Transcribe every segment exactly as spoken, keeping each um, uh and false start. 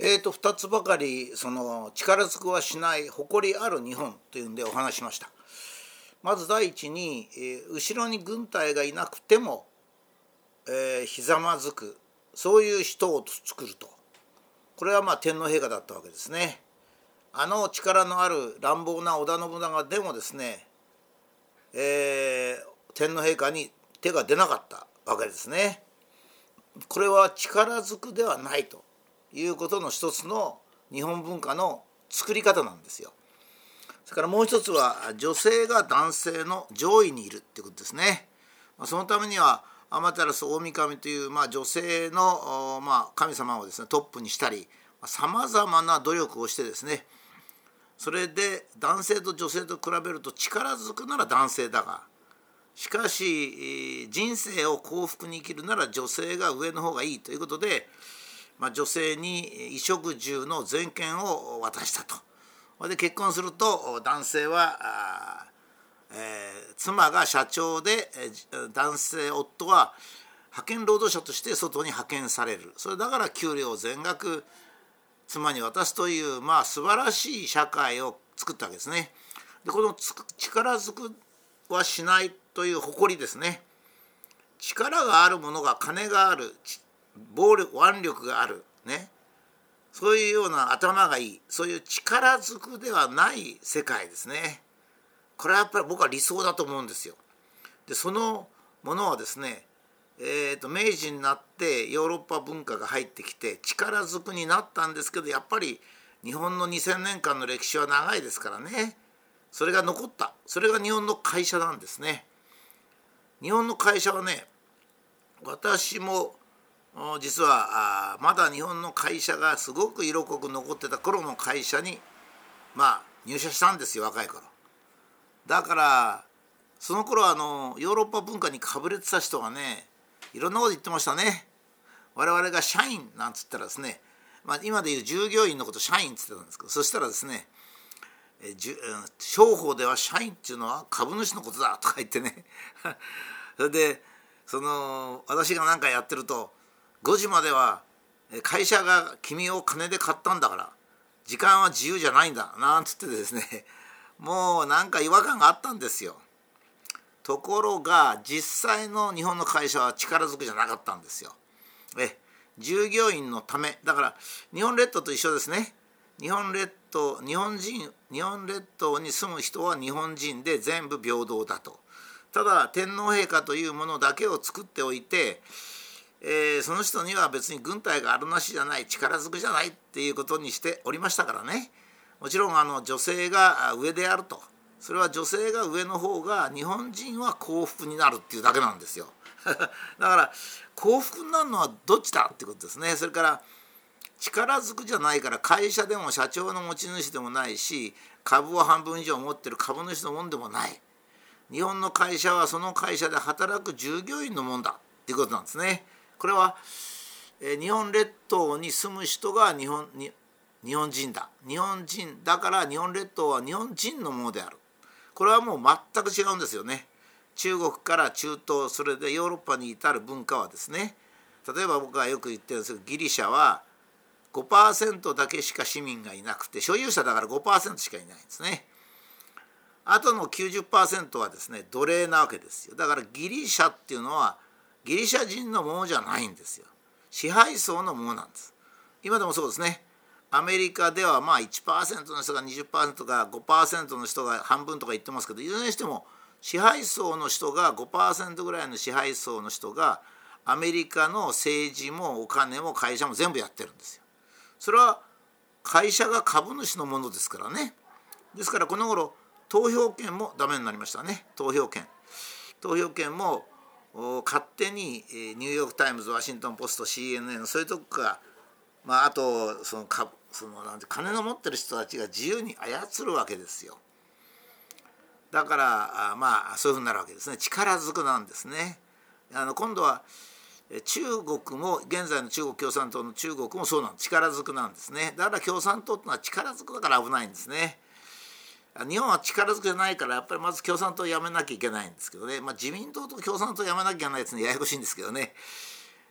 えーとふたつばかりその力ずくはしない誇りある日本というんでお話しました。まず第一に、えー後ろに軍隊がいなくても、えーひざまずく、そういう人を作ると。これはまあ天皇陛下だったわけですね。あの力のある乱暴な織田信長でもですね、えー天皇陛下に手が出なかったわけですね。これは力ずくではないということの一つの日本文化の作り方なんですよ。それからもう一つは女性が男性の上位にいるっていうことですね。そのためには天照大神という、まあ、女性の、まあ、神様をですねトップにしたり、さまざまな努力をしてですね、それで男性と女性と比べると力ずくなら男性だが、しかし人生を幸福に生きるなら女性が上の方がいいということで、まあ、女性に衣食住の全権を渡したと。で結婚すると男性は、えー、妻が社長で男性夫は派遣労働者として外に派遣される。それだから給料を全額妻に渡すという、まあ、素晴らしい社会を作ったわけですね。でこの力ずくはしないという誇りですね。力があるものが金がある、暴力腕力があるね、そういうような頭がいい、そういう力ずくではない世界ですね。これはやっぱり僕は理想だと思うんですよ。でそのものはですね、えー、と明治になってヨーロッパ文化が入ってきて力ずくになったんですけど、やっぱり日本のにせんねんかんの歴史は長いですからね、それが残った。それが日本の会社なんですね。日本の会社はね、私も実はまだ日本の会社がすごく色濃く残ってた頃の会社にまあ入社したんですよ、若い頃。だからその頃はあのヨーロッパ文化にかぶれてた人がね、いろんなこと言ってましたね。我々が社員なんつったらですね、まあ、今でいう従業員のこと社員っつってたんですけど、そしたらですね、えじゅ商法では社員っていうのは株主のことだとか言ってねそれでその私が何かやってると、ごじまでは会社が君を金で買ったんだから時間は自由じゃないんだなんつってですね、もうなんか違和感があったんですよ。ところが実際の日本の会社は力ずくじゃなかったんですよ。え従業員のためだから、日本列島と一緒ですね。日本列島日本人日本列島に住む人は日本人で全部平等だと。ただ天皇陛下というものだけを作っておいて、えー、その人には別に軍隊があるなしじゃない、力ずくじゃないっていうことにしておりましたからね。もちろんあの女性が上であると、それは女性が上の方が日本人は幸福になるっていうだけなんですよだから幸福になるのはどっちだってことですね。それから力ずくじゃないから、会社でも社長の持ち主でもないし、株を半分以上持ってる株主のもんでもない。日本の会社はその会社で働く従業員のもんだっていうことなんですね。これは、えー、日本列島に住む人が日本に日本人だ、日本人だから日本列島は日本人のものである。これはもう全く違うんですよね。中国から中東、それでヨーロッパに至る文化はですね、例えば僕がよく言ってるんですけど、ギリシャは ごパーセント だけしか市民がいなくて、所有者だから ごパーセント しかいないんですね。あとの きゅうじゅっパーセント はですね奴隷なわけですよ。だからギリシャっていうのはギリシャ人のものじゃないんですよ。支配層のものなんです。今でもそうですね。アメリカではまあ いちパーセント の人が にじゅっパーセント か ごパーセント の人が半分とか言ってますけど、いずれにしても支配層の人が ごパーセント ぐらいの支配層の人がアメリカの政治もお金も会社も全部やってるんですよ。それは会社が株主のものですからね。ですからこの頃投票権もダメになりましたね。投票権投票権も勝手にニューヨークタイムズ、ワシントンポスト、 シーエヌエヌ そういうとこが、まあ、あとそのかそのなんて金の持ってる人たちが自由に操るわけですよ。だからまあそういうふうになるわけですね。力ずくなんですね。あの今度は中国も、現在の中国共産党の中国もそうなんです。力ずくなんですね。だから共産党ってのは力ずくだから危ないんですね。日本は力ずくじゃないから、やっぱりまず共産党をやめなきゃいけないんですけどね、まあ、自民党と共産党をやめなきゃいけないですね、ややこしいんですけどね。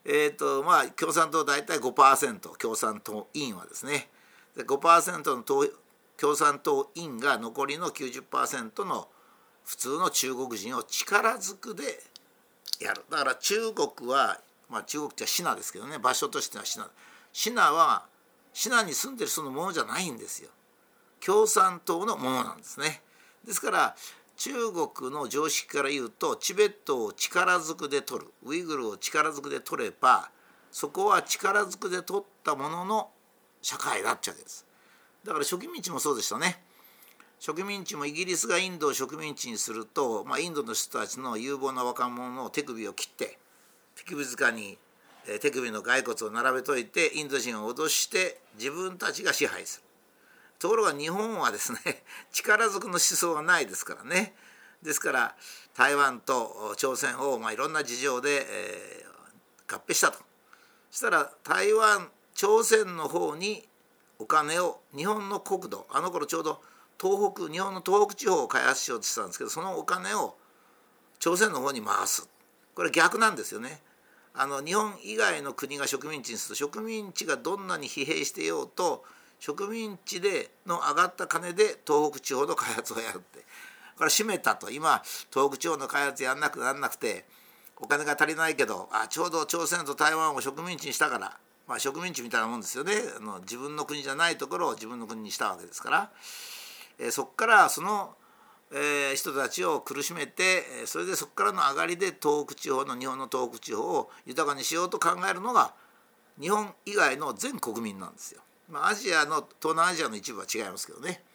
えーとまあ、共産党大体 ごパーセント、共産党員はですね、で ごパーセント の党共産党員が残りの きゅうじゅっパーセント の普通の中国人を力ずくでやる。だから中国は、まあ、中国ってシナですけどね、場所としてはシナ。シナはシナに住んでる人のものじゃないんですよ。共産党のものなんですね。ですから中国の常識から言うと、チベットを力ずくで取る、ウイグルを力ずくで取れば、そこは力ずくで取ったものの社会だっちゃうわけです。だから植民地もそうでしたね。植民地もイギリスがインドを植民地にすると、まあ、インドの人たちの有望な若者の手首を切って手首塚に手首の骸骨を並べといてインド人を脅して自分たちが支配する。ところが日本はですね、力ずくの思想はないですからね。ですから台湾と朝鮮を、まあ、いろんな事情で、えー、合併したと。そしたら台湾朝鮮の方にお金を、日本の国土、あの頃ちょうど東北日本の東北地方を開発しようとしてたんですけど、そのお金を朝鮮の方に回す。これ逆なんですよね。あの日本以外の国が植民地にすると、植民地がどんなに疲弊していようと植民地での上がった金で東北地方の開発をやるって、これ閉めたと。今東北地方の開発やんなくなんなくてお金が足りないけど、あちょうど朝鮮と台湾を植民地にしたから、まあ、植民地みたいなもんですよね。あの自分の国じゃないところを自分の国にしたわけですから、えー、そこからその、えー、人たちを苦しめて、それでそこからの上がりで東北地方の日本の東北地方を豊かにしようと考えるのが日本以外の全国民なんですよ。まあ、アジアの東南アジアの一部は違いますけどね。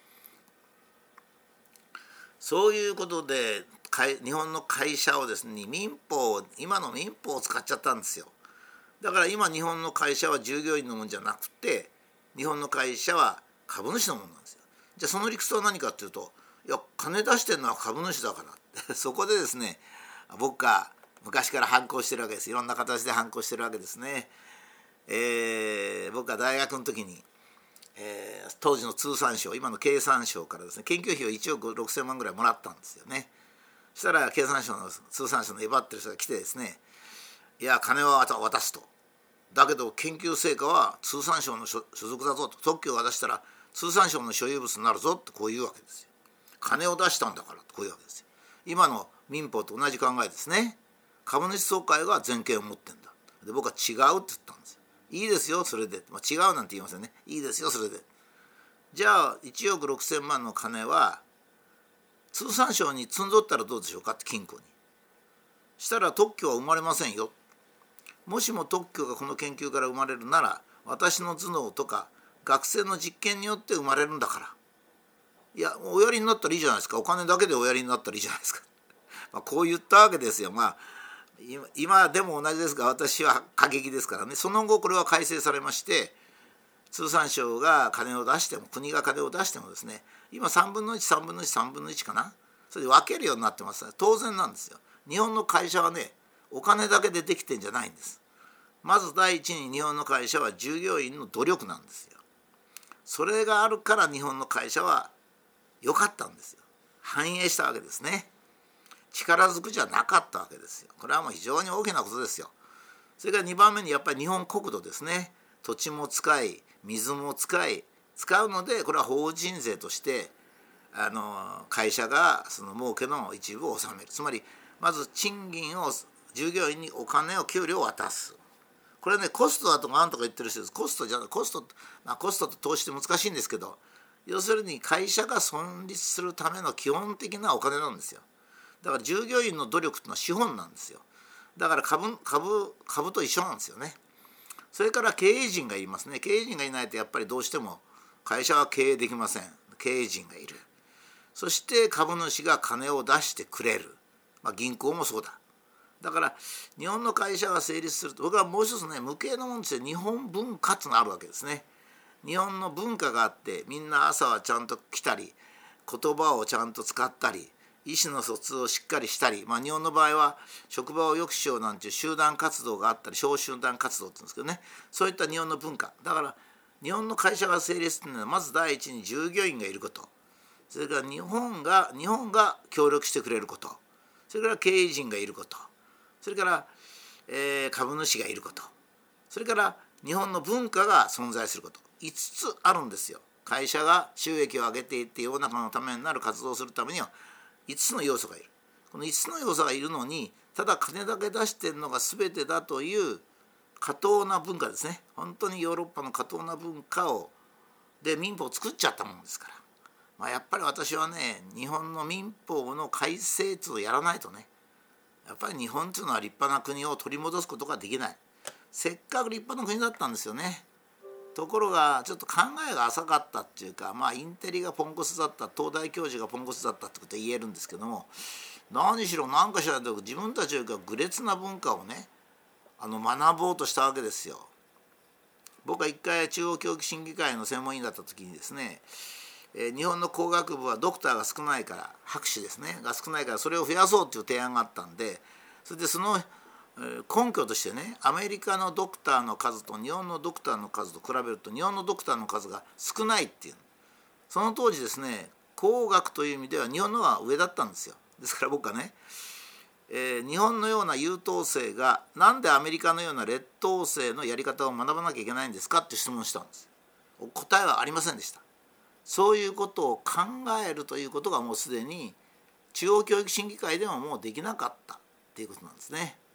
そういうことで日本の会社をですね、民法今の民法を使っちゃったんですよ。だから今日本の会社は従業員のものじゃなくて、日本の会社は株主のものなんですよ。じゃあその理屈は何かっていうと、いや金出してるのは株主だからそこでですね、僕が昔から反抗してるわけです。いろんな形で反抗してるわけですね。えー、僕が大学の時に、えー、当時の通産省、今の経産省からですね、研究費をいちおくろくせんまんぐらいもらったんですよね。そしたら経産省の通産省のえばってる人が来てですね、いや金は渡すと、だけど研究成果は通産省の所属だぞと、特許を渡したら通産省の所有物になるぞってこういうわけですよ。金を出したんだからとこういうわけですよ。今の民法と同じ考えですね。株主総会が全権を持ってんだ。で僕は違うって言ったんですよ。いいですよそれで、まあ、違うなんて言いませんね。いいですよそれで。じゃあいちおくろくせんまんの金は通産省に積んどったらどうでしょうかって金庫に。したら特許は生まれませんよ。もしも特許がこの研究から生まれるなら、私の頭脳とか学生の実験によって生まれるんだから、いやおやりになったらいいじゃないですか、お金だけでおやりになったらいいじゃないですかまあこう言ったわけですよ。まあ今今でも同じですが、私は過激ですからね。その後これは改正されまして、通産省が金を出しても、国が金を出してもですね、今さんぶんのいち、さんぶんのいち、さんぶんのいちかな、それで分けるようになってますね。当然なんですよ。日本の会社はね、お金だけでできてんじゃないんです。まず第一に日本の会社は従業員の努力なんですよ。それがあるから日本の会社は良かったんですよ。繁栄したわけですね。力ずくじゃなかったわけですよ。これはもう非常に大きなことですよ。それからにばんめにやっぱり日本国土ですね。土地も使い水も使い使うので、これは法人税としてあの会社がその儲けの一部を納める。つまりまず賃金を、従業員にお金を給料を渡す。これね、コストだとかなんとか言ってる人です。コストじゃない、コスト、まあ、コストと投資って難しいんですけど、要するに会社が存立するための基本的なお金なんですよ。だから従業員の努力っていうのは資本なんですよ。だから株株株と一緒なんですよね。それから経営陣がいますね。経営陣がいないとやっぱりどうしても会社は経営できません。経営陣がいる。そして株主が金を出してくれる。まあ、銀行もそうだ。だから日本の会社が成立すると、僕はもう一つね、無形のもんですよ。日本文化っていうのがあるわけですね。日本の文化があって、みんな朝はちゃんと来たり、言葉をちゃんと使ったり、意思の疎通をしっかりしたり、まあ、日本の場合は職場を良くしようなんていう集団活動があったり、小集団活動って言うんですけどね、そういった日本の文化だから、日本の会社が成立というのはまず第一に従業員がいること、それから日本が日本が協力してくれること、それから経営陣がいること、それからえー、株主がいること、それから日本の文化が存在すること、いつつあるんですよ。会社が収益を上げていって世の中のためになる活動をするためにはいつつの要素がいる。このいつつの要素がいるのに、ただ金だけ出してるのが全てだという過当な文化ですね。本当にヨーロッパの過当な文化をで民法を作っちゃったもんですから、まあ、やっぱり私はね、日本の民法の改正っていうのをやらないとね、やっぱり日本っていうのは立派な国を取り戻すことができない。せっかく立派な国だったんですよね。ところがちょっと考えが浅かったっていうか、まあインテリがポンコツだった、東大教授がポンコツだったってことは言えるんですけども、何しろ何かしらで自分たちよりか愚劣な文化をね、あの学ぼうとしたわけですよ。僕は一回中央教育審議会の専門員だった時にですね、えー、日本の工学部はドクターが少ないから、博士ですねが少ないから、それを増やそうっていう提案があったんで、それでその根拠としてね、アメリカのドクターの数と日本のドクターの数と比べると日本のドクターの数が少ないっていう。その当時ですね、工学という意味では日本の方が上だったんですよ。ですから僕はね、えー、日本のような優等生がなんでアメリカのような劣等生のやり方を学ばなきゃいけないんですかって質問したんです。答えはありませんでした。そういうことを考えるということがもうすでに中央教育審議会でももうできなかったっていうことなんですね。